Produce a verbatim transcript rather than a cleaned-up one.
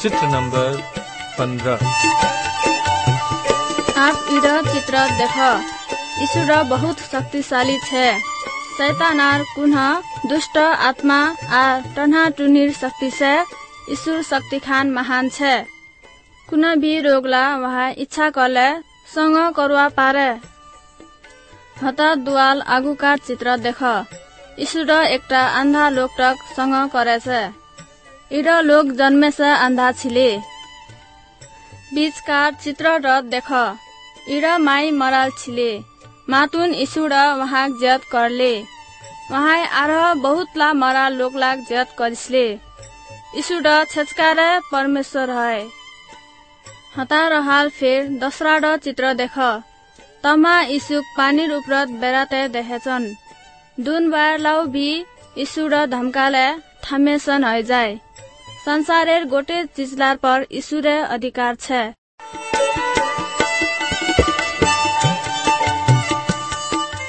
चित्र नंबर पंद्रह। आप इधर चित्र देख ईश्वर बहुत शक्तिशाली छे। शैतानार कुन्हा दुष्ट आत्मा आ टन्हा टुनिर शक्ति से ईश्वर शक्तिखान महान छे। कुना भी रोगला वहा इच्छा करले संग करवा पारे। हता दुआल आगुकार चित्र देख ईश्वर एकटा आंधा लोकटक संग करे छे। इरा लोग जन्मे से आंधा छिले। बीचकार चित्र र देख इरा माई मराल छिले। मातुन ईश्वर वहाँ जत करले। वहाँ आरह बहुत ला मरा लोग लाग जत करिसले। ईश्वर छचकारे परमेश्वर है। हता रहाल फेर दसरा र चित्र देख तमा ईसुक पानी उपरत बेराते देखेछन्। दुन बार लाउ भी ईश्वर धमकाले थामेसन है जाए। संसारेर गोटे चिजलार पर ईश्वरे अधिकार छे।